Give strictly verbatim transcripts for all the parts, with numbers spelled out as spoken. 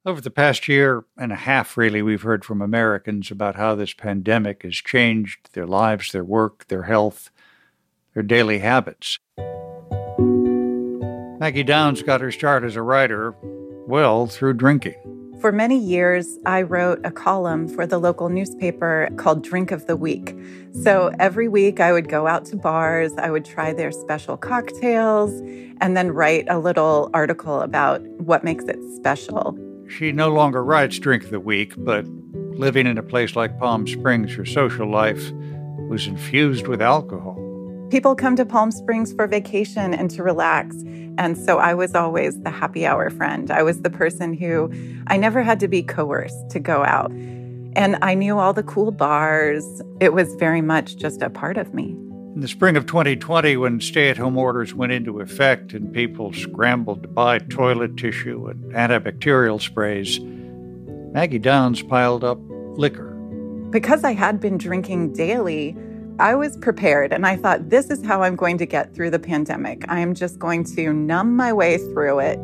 Over the past year and a half, really, we've heard from Americans about how this pandemic has changed their lives, their work, their health, their daily habits. Maggie Downs got her start as a writer, well, through drinking. For many years, I wrote a column for the local newspaper called Drink of the Week. So every week I would go out to bars, I would try their special cocktails, and then write a little article about what makes it special. She no longer writes Drink of the Week, but living in a place like Palm Springs, her social life was infused with alcohol. People come to Palm Springs for vacation and to relax. And so I was always the happy hour friend. I was the person who I never had to be coerced to go out. And I knew all the cool bars. It was very much just a part of me. In the spring of twenty twenty, when stay-at-home orders went into effect and people scrambled to buy toilet tissue and antibacterial sprays, Maggie Downs piled up liquor. Because I had been drinking daily, I was prepared, and I thought, this is how I'm going to get through the pandemic. I am just going to numb my way through it.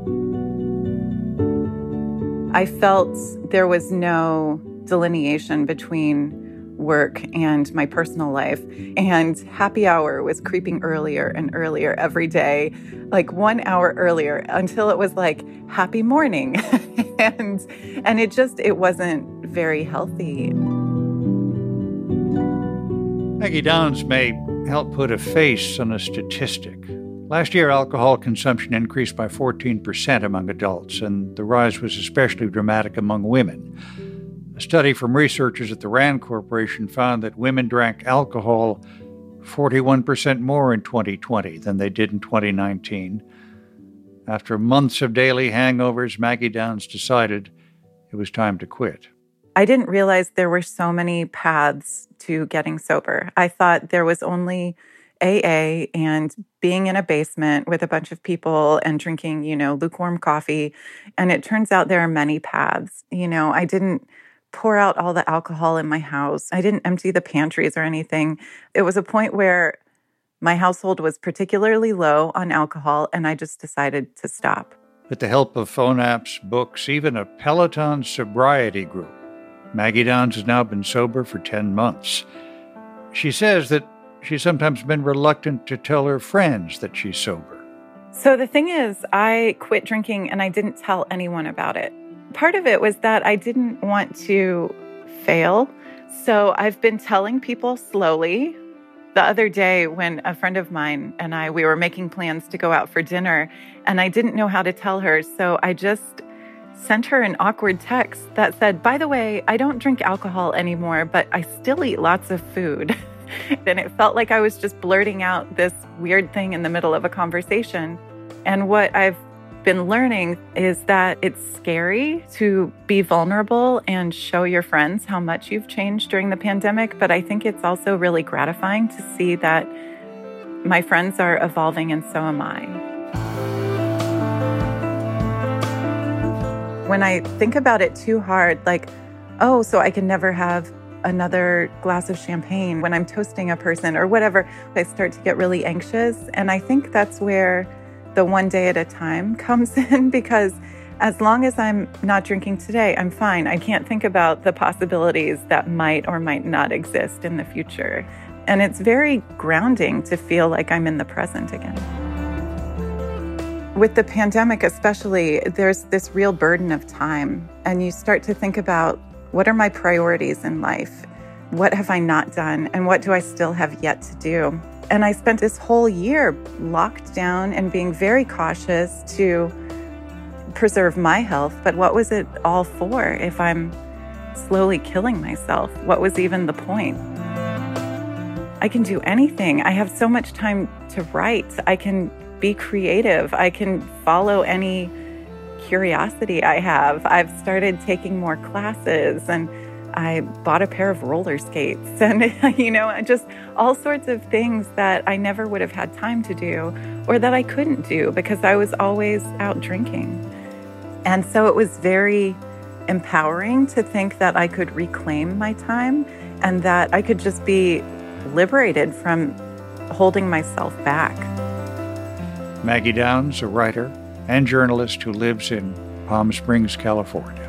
I felt there was no delineation between work and my personal life, and happy hour was creeping earlier and earlier every day, like one hour earlier, until it was like happy morning. and and it just, it wasn't very healthy. Maggie Downs may help put a face on a statistic. Last year, alcohol consumption increased by fourteen percent among adults, and the rise was especially dramatic among women. A study from researchers at the RAND Corporation found that women drank alcohol forty-one percent more in twenty twenty than they did in twenty nineteen. After months of daily hangovers, Maggie Downs decided it was time to quit. I didn't realize there were so many paths to getting sober. I thought there was only A A and being in a basement with a bunch of people and drinking, you know, lukewarm coffee. And it turns out there are many paths. You know, I didn't pour out all the alcohol in my house. I didn't empty the pantries or anything. It was a point where my household was particularly low on alcohol, and I just decided to stop. With the help of phone apps, books, even a Peloton sobriety group, Maggie Downs has now been sober for ten months. She says that she's sometimes been reluctant to tell her friends that she's sober. So the thing is, I quit drinking and I didn't tell anyone about it. Part of it was that I didn't want to fail. So I've been telling people slowly. The other day when a friend of mine and I, we were making plans to go out for dinner, and I didn't know how to tell her. So I just sent her an awkward text that said, by the way, I don't drink alcohol anymore, but I still eat lots of food. And it felt like I was just blurting out this weird thing in the middle of a conversation. And what I've been learning is that it's scary to be vulnerable and show your friends how much you've changed during the pandemic. But I think it's also really gratifying to see that my friends are evolving and so am I. When I think about it too hard, like, oh, so I can never have another glass of champagne when I'm toasting a person or whatever, I start to get really anxious. And I think that's where the one day at a time comes in, because as long as I'm not drinking today, I'm fine. I can't think about the possibilities that might or might not exist in the future. And it's very grounding to feel like I'm in the present again. With the pandemic especially, there's this real burden of time, and you start to think about, what are my priorities in life? What have I not done? And what do I still have yet to do? And I spent this whole year locked down and being very cautious to preserve my health. But what was it all for if I'm slowly killing myself? What was even the point? I can do anything. I have so much time to write. I can be creative. I can follow any curiosity I have. I've started taking more classes, and I bought a pair of roller skates, and, you know, just all sorts of things that I never would have had time to do, or that I couldn't do because I was always out drinking. And so it was very empowering to think that I could reclaim my time and that I could just be liberated from holding myself back. Maggie Downs, a writer and journalist who lives in Palm Springs, California.